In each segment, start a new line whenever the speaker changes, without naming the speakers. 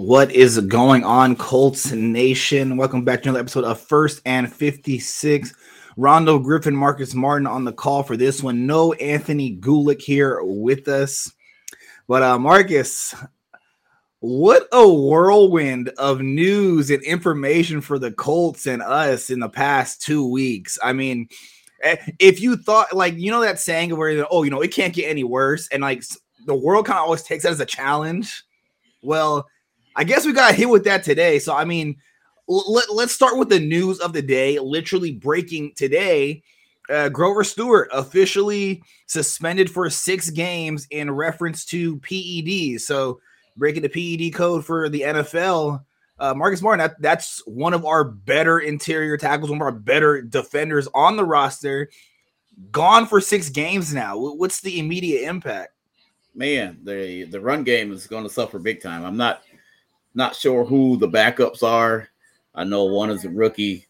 What is going on, Colts Nation? Welcome back to another episode of First and 56. Rondo Griffin, Marcus Martin on the call for this one. No Anthony Gulick here with us. But Marcus, what a whirlwind of news and information for the Colts and us in the past 2 weeks. I mean, if you thought, like, you know that saying where, it can't get any worse, and like the world kind of always takes that as a challenge. Well, I guess we got hit with that today. So, I mean, let's start with the news of the day. Literally breaking today, Grover Stewart officially suspended for 6 games in reference to PEDs. So, breaking the PED code for the NFL. Marcus Martin, that's one of our better interior tackles, one of our better defenders on the roster. Gone for 6 games now. What's the immediate impact?
Man, the run game is going to suffer big time. I'm not sure who the backups are. I know one is a rookie,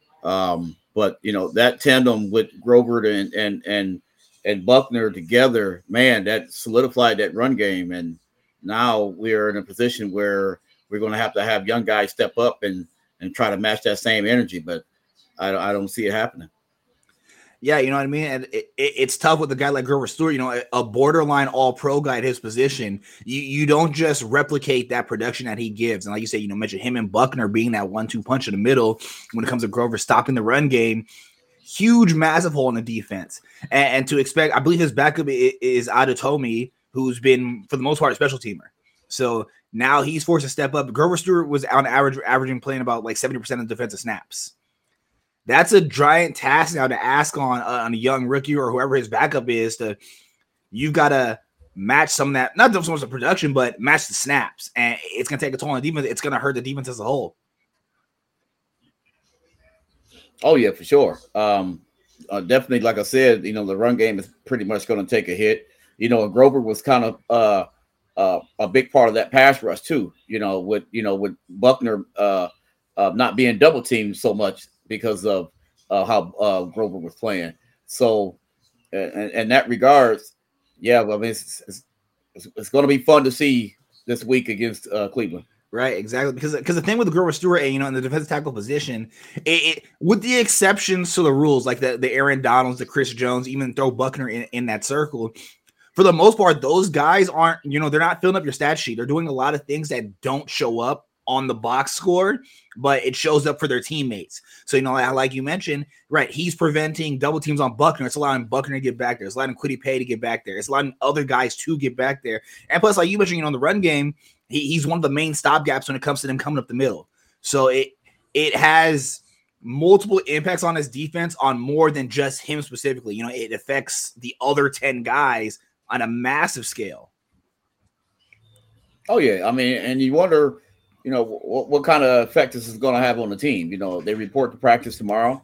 but that tandem with Grover and Buckner together, man, that solidified that run game. And now we're in a position where we're going to have young guys step up and try to match that same energy. But I don't see it happening.
Yeah, you know what I mean? And it's tough with a guy like Grover Stewart, a borderline all-pro guy at his position. You don't just replicate that production that he gives. And like you said, mention him and Buckner being that 1-2 punch in the middle when it comes to Grover stopping the run game. Huge, massive hole in the defense. And to expect, I believe his backup is Adetomi, who's been, for the most part, a special teamer. So now he's forced to step up. Grover Stewart was on averaging playing about like 70% of defensive snaps. That's a giant task now to ask on a young rookie or whoever his backup is. You've got to match some of that, not so much the production, but match the snaps. And it's going to take a toll on the defense. It's going to hurt the defense as a whole.
Oh, yeah, for sure. Definitely, like I said, the run game is pretty much going to take a hit. Grover was kind of a big part of that pass rush too, with Buckner not being double teamed so much because of how Grover was playing. So, in that regards, yeah, well, I mean, it's going to be fun to see this week against Cleveland.
Right, exactly. Because the thing with Grover Stewart, in the defensive tackle position, it with the exceptions to the rules, like the Aaron Donalds, the Chris Jones, even throw Buckner in that circle, for the most part, those guys aren't, they're not filling up your stat sheet. They're doing a lot of things that don't show up on the box score, but it shows up for their teammates. So, like you mentioned, right, he's preventing double teams on Buckner. It's allowing Buckner to get back there. It's allowing Kwity Paye to get back there. It's allowing other guys to get back there. And plus, like you mentioned, the run game, he's one of the main stopgaps when it comes to them coming up the middle. So it has multiple impacts on his defense on more than just him specifically. It affects the other 10 guys on a massive scale.
Oh, yeah. I mean, and you wonder, what kind of effect this is going to have on the team. They report to practice tomorrow.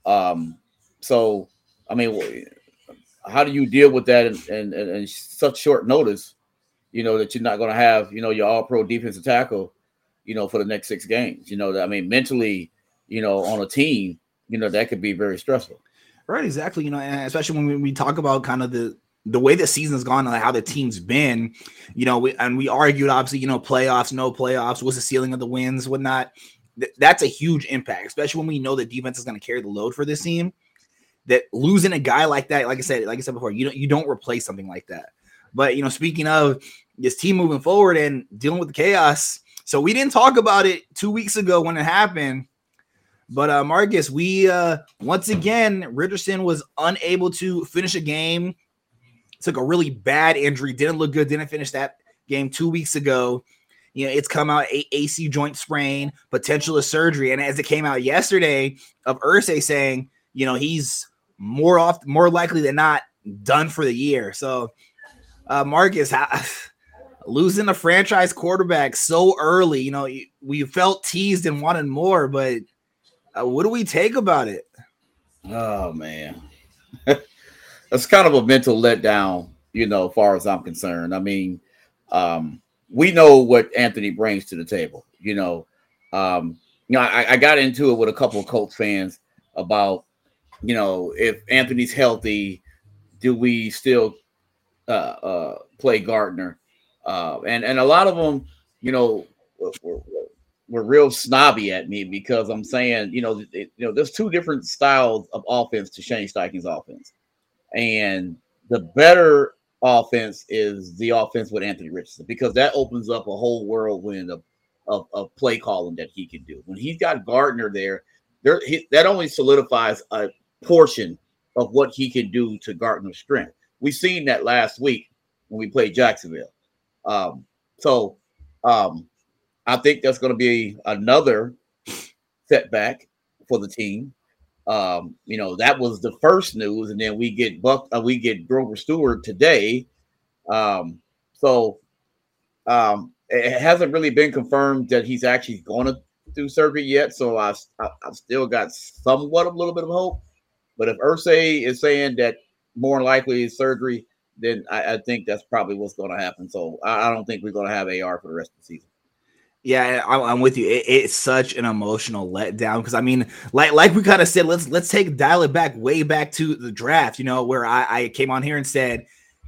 So, I mean, how do you deal with that in such short notice, that you're not going to have, your all-pro defensive tackle, for the next 6 games? I mean, mentally, on a team, that could be very stressful.
Right, exactly. And especially when we talk about kind of the way the season's gone and how the team's been, we argued, obviously, playoffs, no playoffs, what's the ceiling of the wins, whatnot. That's a huge impact, especially when we know the defense is going to carry the load for this team. That losing a guy like that, like I said before, you don't replace something like that. But, speaking of this team moving forward and dealing with the chaos, so we didn't talk about it 2 weeks ago when it happened. But Marcus, we once again, Richardson was unable to finish a game. Took a really bad injury, didn't look good, didn't finish that game 2 weeks ago. It's come out AC joint sprain, potential of surgery. And as it came out yesterday of Irsay saying, he's more likely than not done for the year. So, Marcus, losing a franchise quarterback so early, we felt teased and wanted more, but what do we take about it?
Oh, man. It's kind of a mental letdown, as far as I'm concerned. I mean, we know what Anthony brings to the table. I got into it with a couple of Colts fans about, if Anthony's healthy, do we still play Gardner? And a lot of them, were real snobby at me because I'm saying, there's two different styles of offense to Shane Steichen's offense. And the better offense is the offense with Anthony Richardson, because that opens up a whole whirlwind of play calling that he can do. When he's got Gardner there, that only solidifies a portion of what he can do to Gardner's strength. We seen that last week when we played Jacksonville. I think that's going to be another setback for the team. That was the first news, and then we get Grover Stewart today. It hasn't really been confirmed that he's actually going to do surgery yet. So I've still got a little bit of hope. But if Irsay is saying that more likely is surgery, then I think that's probably what's going to happen. So I don't think we're going to have AR for the rest of the season.
Yeah, I'm with you. It's such an emotional letdown because I mean, like we kind of said, let's dial it back way back to the draft. Where I came on here and said,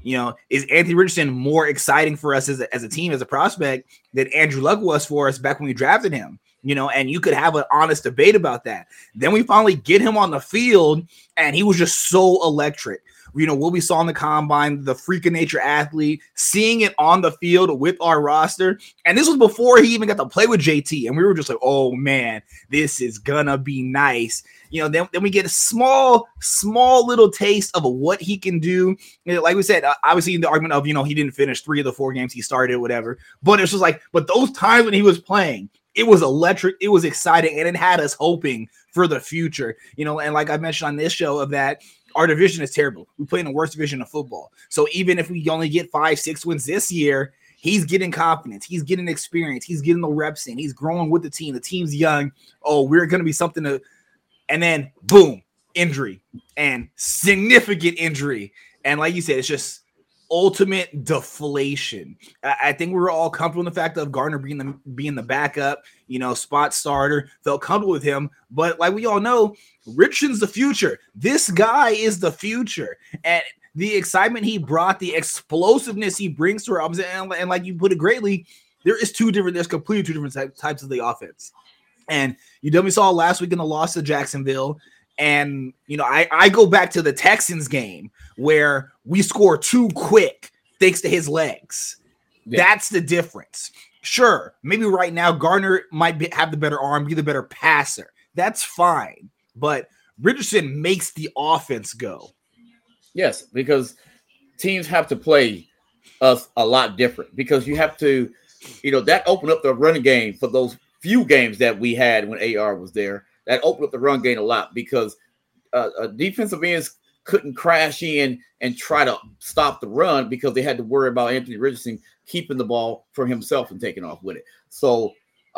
is Anthony Richardson more exciting for us as a team, as a prospect, than Andrew Luck was for us back when we drafted him? And you could have an honest debate about that. Then we finally get him on the field, and he was just so electric. What we saw in the combine, the freak of nature athlete, seeing it on the field with our roster. And this was before he even got to play with JT. And we were just like, oh man, this is gonna be nice. Then we get a small little taste of what he can do. Like we said, obviously the argument of, he didn't finish 3 of the 4 games he started, whatever. But it's just like, but those times when he was playing, it was electric, it was exciting, and it had us hoping for the future. And like I mentioned on this show, of that, our division is terrible. We play in the worst division of football. So even if we only get 5-6 wins this year, he's getting confidence. He's getting experience. He's getting the reps in. He's growing with the team. The team's young. Oh, we're going to be something to – and then, boom, injury, and significant injury. And like you said, it's just ultimate deflation. I think we were all comfortable in the fact of Gardner being the backup, spot starter, felt comfortable with him. But like we all know, Richardson's the future. This guy is the future. And the excitement he brought, the explosiveness he brings to our offense, and like you put it greatly, there's completely two different types of the offense. And you definitely saw last week in the loss to Jacksonville. And, I go back to the Texans game where we score too quick thanks to his legs. Yeah. That's the difference. Sure, maybe right now Gardner might have the better arm, be the better passer. That's fine. But Richardson makes the offense go.
Yes, because teams have to play us a lot different, because you have to, that opened up the running game for those few games that we had when AR was there. That opened up the run game a lot, because defensive ends couldn't crash in and try to stop the run because they had to worry about Anthony Richardson keeping the ball for himself and taking off with it. So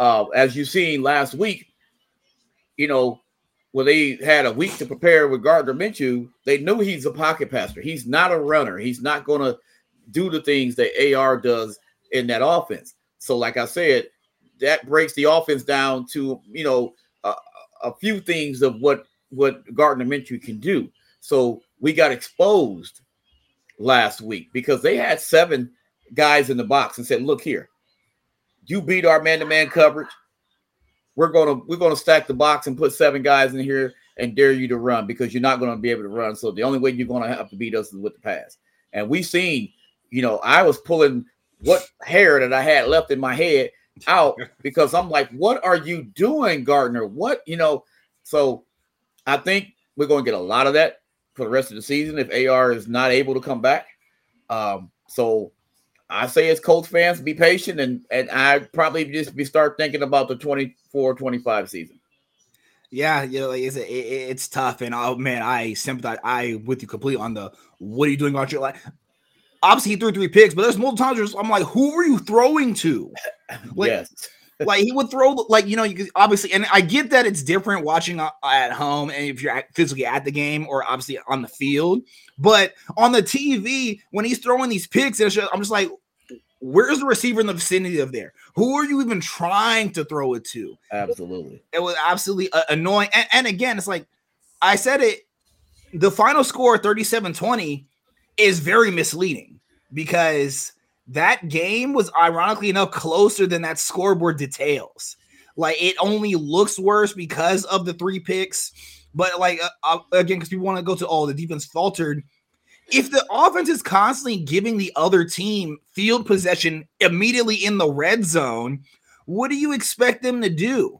as you seen last week, when they had a week to prepare with Gardner Minshew, they knew he's a pocket passer. He's not a runner. He's not going to do the things that AR does in that offense. So like I said, that breaks the offense down to, a few things of what Gardner Minshew can do. So we got exposed last week because they had 7 guys in the box and said, look here, you beat our man-to-man coverage. We're gonna stack the box and put 7 guys in here and dare you to run, because you're not going to be able to run. So the only way you're going to have to beat us is with the pass. And we seen, I was pulling what hair that I had left in my head out, because I'm like, what are you doing, Gardner? What, so I think we're going to get a lot of that for the rest of the season if AR is not able to come back. So I say as Colts fans, be patient, and I probably just start thinking about the 24-25 season.
Yeah, like it's tough, and oh man, I sympathize. I with you completely on the what are you doing about your life. Obviously, he threw 3 picks, but there's multiple times I'm like, who were you throwing to? Like, yes. Like he would throw, like, you could obviously, and I get that it's different watching at home and if you're physically at the game or obviously on the field, but on the TV, when he's throwing these picks, I'm just like, where's the receiver in the vicinity of there? Who are you even trying to throw it to?
Absolutely.
It was absolutely annoying. And again, it's like, I said it, the final score 37-20 is very misleading, because that game was ironically enough closer than that scoreboard details. Like it only looks worse because of the 3 picks. But like again, because people want to go to the defense faltered. If the offense is constantly giving the other team field possession immediately in the red zone, what do you expect them to do?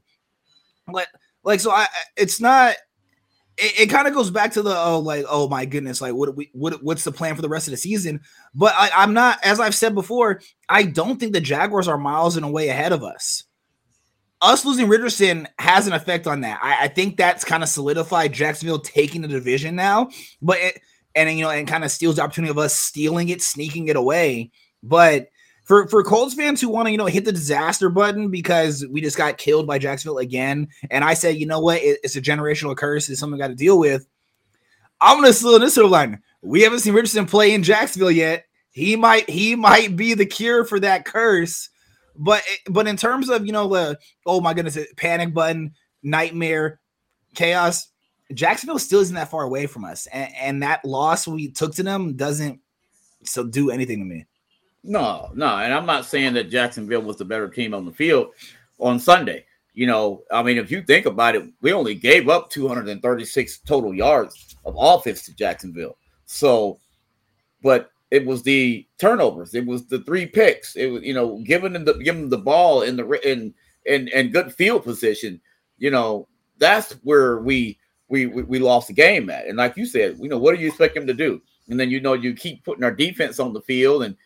It's not. It kind of goes back to the oh my goodness, like what's the plan for the rest of the season? But I'm not, as I've said before, I don't think the Jaguars are miles and away ahead of us. Us losing Richardson has an effect on that. I think that's kind of solidified Jacksonville taking the division now, but and kind of steals the opportunity of us stealing it, sneaking it away. But for Colts fans who want to hit the disaster button because we just got killed by Jacksonville again, and I say, you know what, it's a generational curse, it's something we got to deal with. I'm gonna slow this sort of line. We haven't seen Richardson play in Jacksonville yet. He might be the cure for that curse. But in terms of the oh my goodness, panic button, nightmare, chaos, Jacksonville still isn't that far away from us, and that loss we took to them doesn't do anything to me.
No, and I'm not saying that Jacksonville was the better team on the field on Sunday. I mean, if you think about it, we only gave up 236 total yards of offense to Jacksonville. So, but it was the turnovers. It was the 3 picks. It was, giving them the ball in good field position. That's where we lost the game at. And like you said, what do you expect them to do? And then you keep putting our defense on the field, and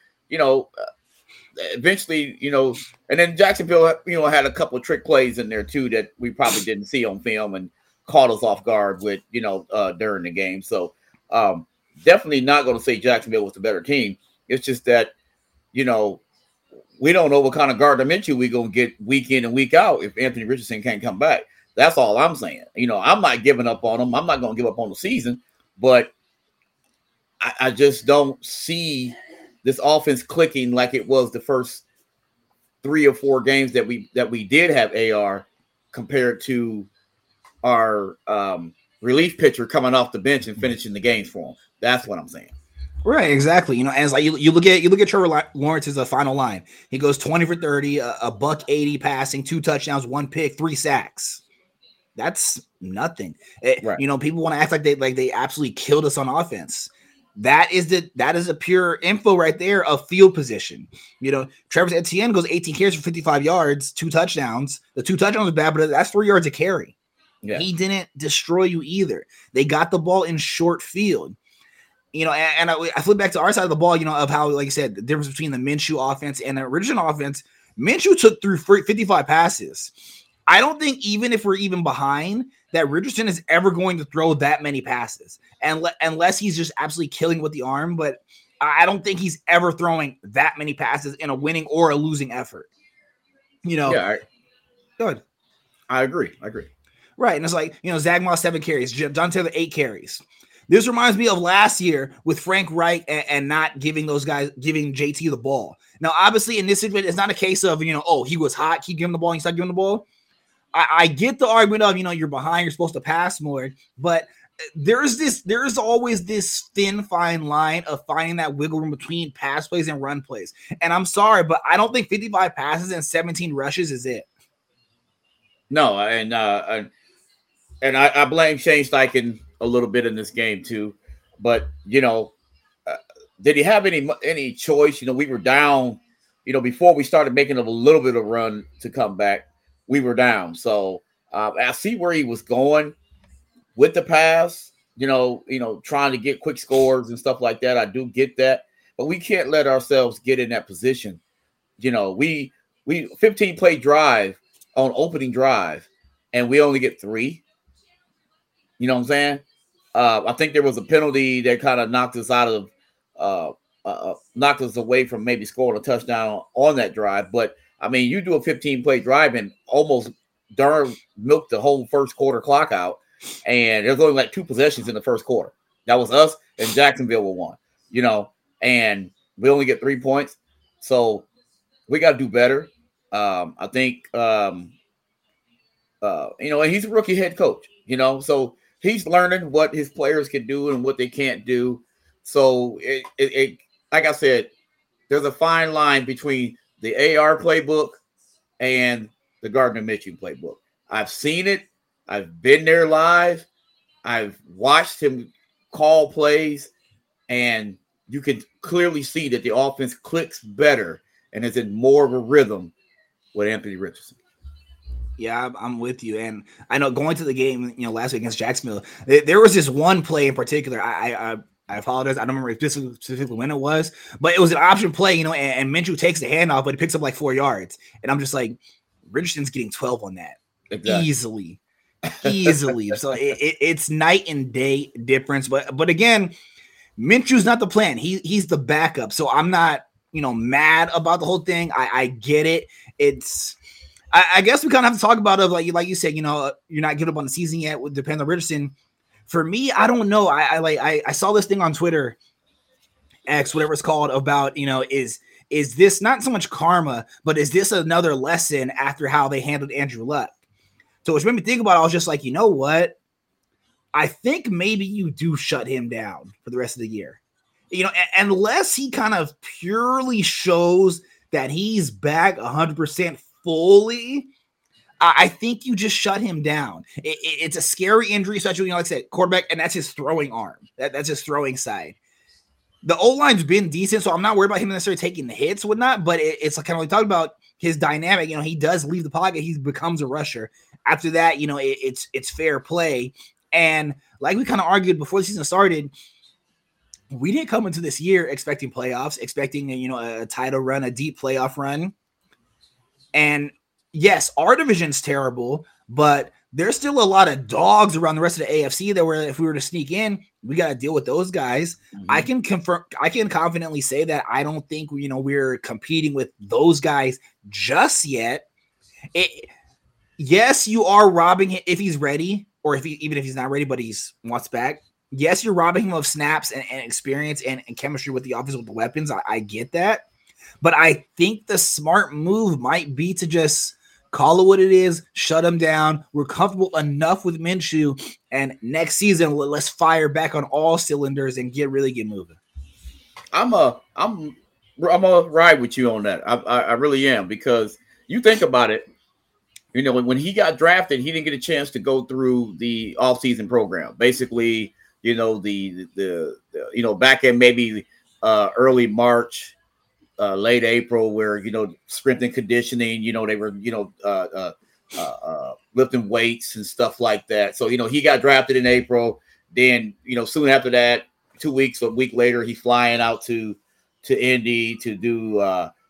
eventually, and then Jacksonville, had a couple of trick plays in there too that we probably didn't see on film and caught us off guard with, during the game. So, definitely not going to say Jacksonville was the better team. It's just that, we don't know what kind of Gardner Minshew we're going to get week in and week out if Anthony Richardson can't come back. That's all I'm saying. I'm not giving up on him. I'm not going to give up on the season, but I just don't see this offense clicking like it was the first 3 or 4 games that we did have AR compared to our relief pitcher coming off the bench and finishing the games for him. That's what I'm saying.
Right, exactly. As like you look at Trevor Lawrence's final line. He goes 20 for 30, a $180 passing, 2 touchdowns, 1 pick, 3 sacks. That's nothing. Right. People want to act like they absolutely killed us on offense. That is a pure info right there of field position. Travis Etienne goes 18 carries for 55 yards, 2 touchdowns. The 2 touchdowns are bad, but that's 3 yards a carry. Yeah. He didn't destroy you either. They got the ball in short field. And I flip back to our side of the ball, of how, like you said, the difference between the Minshew offense and the original offense. Minshew took through 55 passes. I don't think even if we're even behind, that Richardson is ever going to throw that many passes, unless he's just absolutely killing with the arm. But I don't think he's ever throwing that many passes in a winning or a losing effort.
Yeah,
good.
I agree.
Right, and it's like Zach Moss 7 carries, John Taylor 8 carries. This reminds me of last year with Frank Reich and not giving JT the ball. Now, obviously, in this situation, it's not a case of he was hot, keep giving the ball, he started giving the ball. I get the argument of you're behind, you're supposed to pass more, but there's always this thin fine line of finding that wiggle room between pass plays and run plays. And I'm sorry, but I don't think 55 passes and 17 rushes is it.
No, and I blame Shane Steichen a little bit in this game too, but did he have any choice? We were down, before we started making a little bit of run to come back, we were down. So I see where he was going with the pass, trying to get quick scores and stuff like that. I do get that, but we can't let ourselves get in that position. We 15 play drive on opening drive, and we only get 3. You know what I'm saying? I think there was a penalty that kind of knocked us out of knocked us away from maybe scoring a touchdown on that drive. But I mean, you do a 15 play drive and almost darn milk the whole first quarter clock out. And there's only like 2 possessions in the first quarter. That was us and Jacksonville were 1, and we only get 3 points. So we got to do better. I think, and he's a rookie head coach, so he's learning what his players can do and what they can't do. So it like I said, there's a fine line between the AR playbook and the Gardner Minshew playbook. I've seen it. I've been there live. I've watched him call plays, and you can clearly see that the offense clicks better and is in more of a rhythm with Anthony Richardson.
Yeah, I'm with you. And I know going to the game, last week against Jacksonville, there was this one play in particular. I apologize. I don't remember specifically when it was, but it was an option play, and Minshew takes the handoff, but he picks up like 4 yards. And I'm just like, Richardson's getting 12 on that. Exactly. Easily. So it's night and day difference. But again, Minshew's not the plan. He's the backup. So I'm not, mad about the whole thing. I get it. I guess we kind of have to talk about it. Like you said, you're not giving up on the season yet. It depends on Richardson. For me, I don't know. I saw this thing on Twitter, X, whatever it's called, about, is this not so much karma, but is this another lesson after how they handled Andrew Luck? So which made me think about it. I was just like, you know what? I think maybe you do shut him down for the rest of the year. Unless he kind of purely shows that he's back 100% fully, I think you just shut him down. It's a scary injury, especially, like I said, quarterback, and that's his throwing arm. That's his throwing side. The O-line's been decent, so I'm not worried about him necessarily taking the hits, whatnot, but it's kind of like talking about his dynamic. He does leave the pocket. He becomes a rusher. After that, it's fair play. And like we kind of argued before the season started, we didn't come into this year expecting playoffs, expecting a title run, a deep playoff run. And yes, our division's terrible, but there's still a lot of dogs around the rest of the AFC that if we were to sneak in, we got to deal with those guys. Mm-hmm. I can confidently say that I don't think we're competing with those guys just yet. Yes, you are robbing him if he's ready, or even if he's not ready, but he's wants back. Yes, you're robbing him of snaps and experience and chemistry with the offense with the weapons. I get that. But I think the smart move might be to just call it what it is, shut him down. We're comfortable enough with Minshew, and next season let's fire back on all cylinders and get moving.
I'm a ride with you on that. I really am, because you think about it. When he got drafted, he didn't get a chance to go through the offseason program. Basically, the back in maybe early March. Late April, where strength and conditioning, they were lifting weights and stuff like that. So he got drafted in April. Then soon after that, a week later, he's flying out to Indy to do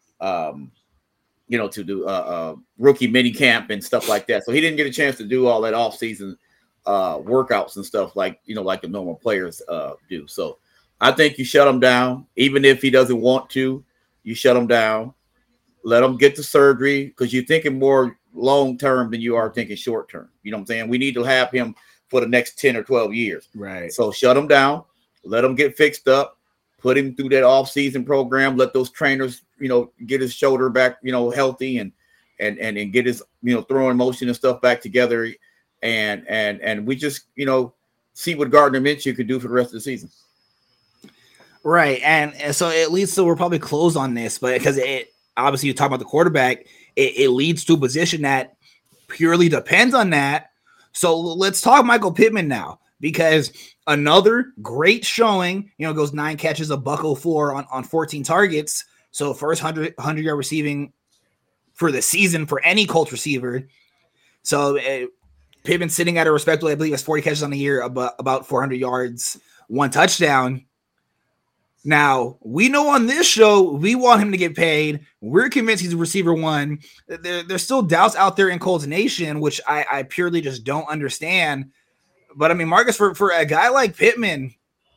rookie mini camp and stuff like that. So he didn't get a chance to do all that off season workouts and stuff like the normal players do. So I think you shut him down, even if he doesn't want to. You shut him down, let him get the surgery, because you're thinking more long-term than you are thinking short-term. You know what I'm saying? We need to have him for the next 10 or 12 years.
Right.
So shut him down, let him get fixed up, put him through that off-season program, let those trainers, get his shoulder back, healthy and get his, throwing motion and stuff back together. And we just, see what Gardner Minshew could do for the rest of the season.
Right, and so it leads to, we're probably close on this, but because obviously you talk about the quarterback, it leads to a position that purely depends on that. So let's talk Michael Pittman now, because another great showing, goes 9 catches, a $104 on 14 targets. So first 100-yard receiving for the season for any Colts receiver. So Pittman sitting at a respectable, I believe it's 40 catches on the year, about 400 yards, 1 touchdown. Now, we know on this show, we want him to get paid. We're convinced he's a receiver 1. There's still doubts out there in Colts Nation, which I purely just don't understand. But, I mean, Marcus, for a guy like Pittman,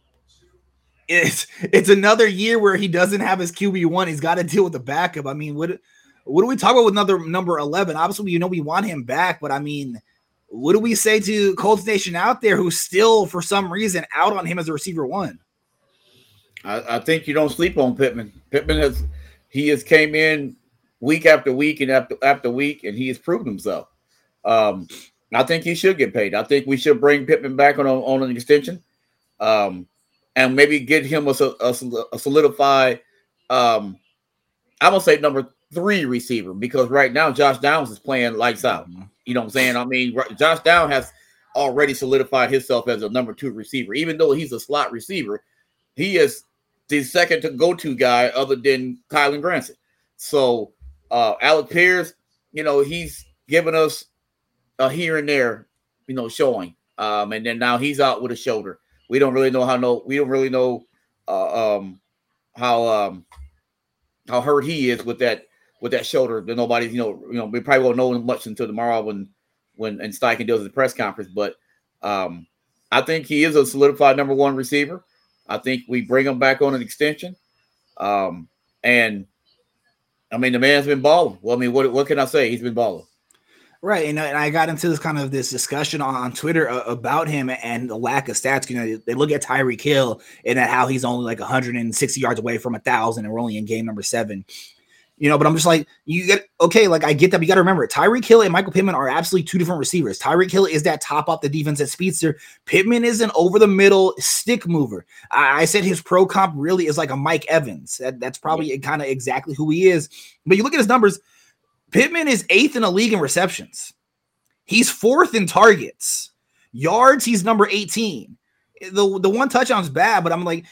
it's another year where he doesn't have his QB1. He's got to deal with the backup. I mean, what do we talk about with another number 11? Obviously, we want him back. But, I mean, what do we say to Colts Nation out there who's still, for some reason, out on him as a receiver 1?
I think you don't sleep on Pittman. Pittman has came in week after week and after week, and he has proven himself. I think he should get paid. I think we should bring Pittman back on an extension, and maybe get him a solidified I'm gonna say number 3 receiver, because right now Josh Downs is playing lights out. You know what I'm saying? I mean, Josh Downs has already solidified himself as a number 2 receiver. Even though he's a slot receiver, he is the second to go-to guy other than Kylen Granson. So Alec Pierce, you know, he's given us a here and there, you know, showing. And then now he's out with a shoulder. We don't really know how hurt he is with that shoulder. That nobody's, you know, we probably won't know much until tomorrow when Steichen does the press conference. But I think he is a solidified number 1 receiver. I think we bring him back on an extension. And I mean, the man's been balling. Well, I mean, what can I say? He's been balling.
Right. And I got into this discussion on Twitter about him and the lack of stats. You know, they look at Tyreek Hill and at how he's only like 160 yards away from 1,000 and we're only in game number 7. You know, but I'm just like, like I get that, but you got to remember, Tyreek Hill and Michael Pittman are absolutely 2 different receivers. Tyreek Hill is that top off the defense, that speedster. Pittman is an over the middle stick mover. I said his pro comp really is like a Mike Evans. That's probably kind of exactly who he is. But you look at his numbers, Pittman is 8th in the league in receptions. He's 4th in targets. Yards, he's number 18. The one touchdown's bad, but I'm like,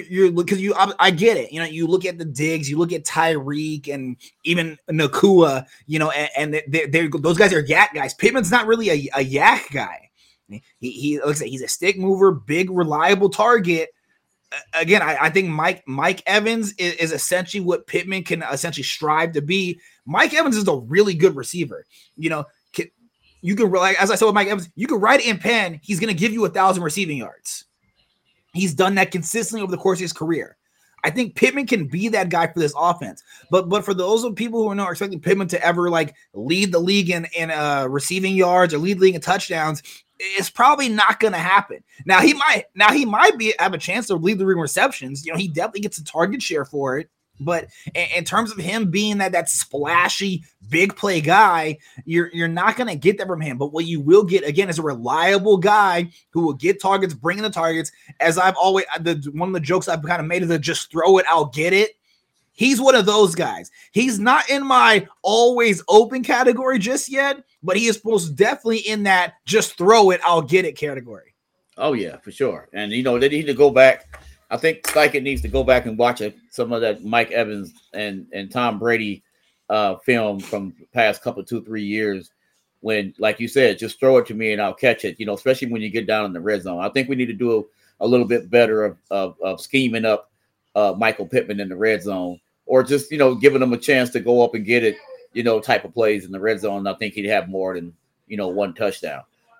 I get it. You know, you look at the Diggs, you look at Tyreek and even Nakua, you know, and those guys are yak guys. Pittman's not really a yak guy. He looks like he's a stick mover, big, reliable target. Again, I think Mike Evans is essentially what Pittman can essentially strive to be. Mike Evans is a really good receiver. You know, you can, like, as I said with Mike Evans, you can write it in pen. He's going to give you 1,000 receiving yards. He's done that consistently over the course of his career. I think Pittman can be that guy for this offense. But for those of people who are not expecting Pittman to ever like lead the league in receiving yards or lead the league in touchdowns, it's probably not going to happen. Now he might have a chance to lead the league in receptions. You know, he definitely gets a target share for it. But in terms of him being that splashy big play guy, you're not going to get that from him. But what you will get, again, is a reliable guy who will get targets, bring in the targets. As I've always, one of the jokes I've kind of made is to just throw it, I'll get it. He's one of those guys. He's not in my always open category just yet, but he is most definitely in that just throw it, I'll get it category.
Oh, yeah, for sure. And, you know, they need to go back. I think Steichen needs to go back and watch some of that Mike Evans and Tom Brady film from the past couple, 2-3 years when, like you said, just throw it to me and I'll catch it, you know, especially when you get down in the red zone. I think we need to do a little bit better of scheming up Michael Pittman in the red zone, or just, you know, giving him a chance to go up and get it, you know, type of plays in the red zone. I think he'd have more than, you know, 1 touchdown.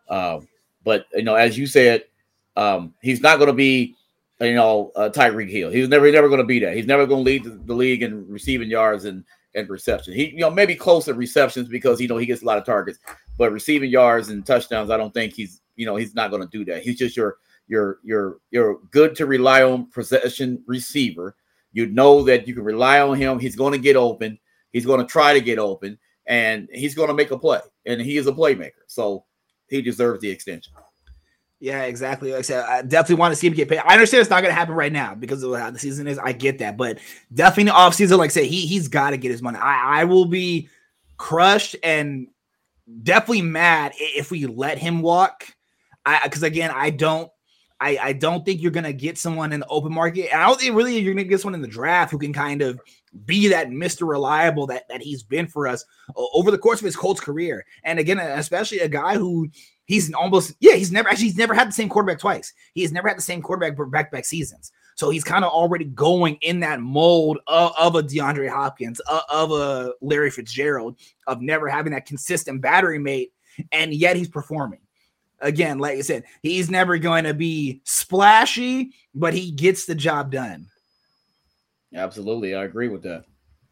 But, you know, as you said, he's not going to be, you know, Tyreek Hill. He's never going to be that. He's never going to lead the league in receiving yards and reception. He, you know, maybe close to receptions because, you know, he gets a lot of targets, but receiving yards and touchdowns, I don't think he's not going to do that. He's just your good to rely on possession receiver. You know that you can rely on him. He's going to get open. He's going to try to get open, and he's going to make a play. And he is a playmaker, so he deserves the extension.
Yeah, exactly. Like I said, I definitely want to see him get paid. I understand it's not going to happen right now because of how the season is. I get that, but definitely in the offseason, like I said, he's got to get his money. I will be crushed and definitely mad if we let him walk. Because again, I don't think you're going to get someone in the open market. And I don't think really you're going to get someone in the draft who can kind of be that Mr. Reliable that he's been for us over the course of his Colts career. And again, especially a guy who he's never had the same quarterback twice. He has never had the same quarterback for back-to-back seasons. So he's kind of already going in that mold of a DeAndre Hopkins, of a Larry Fitzgerald, of never having that consistent battery mate, and yet he's performing. Again, like I said, he's never going to be splashy, but he gets the job done.
Absolutely. I agree with that.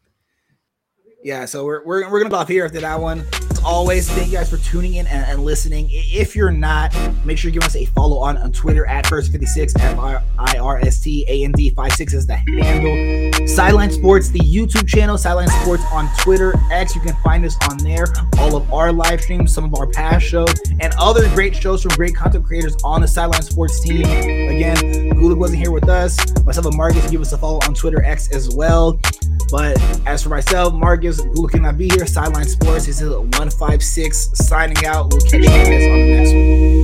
Yeah, so we're going to go off here after that one. As always, thank you guys for tuning in and listening. If you're not, make sure you give us a follow on Twitter at First56, FIRSTAND56 is the handle. Sideline Sports, the YouTube channel, Sideline Sports on Twitter, X. You can find us on there. All of our live streams, some of our past shows, and other great shows from great content creators on the Sideline Sports team. Again, Gulick wasn't here with us. Myself and Marcus, give us a follow on Twitter, X as well. But as As for myself, Marcus, who cannot be here, Sideline Sports is 156 signing out. We'll catch you guys on the next one.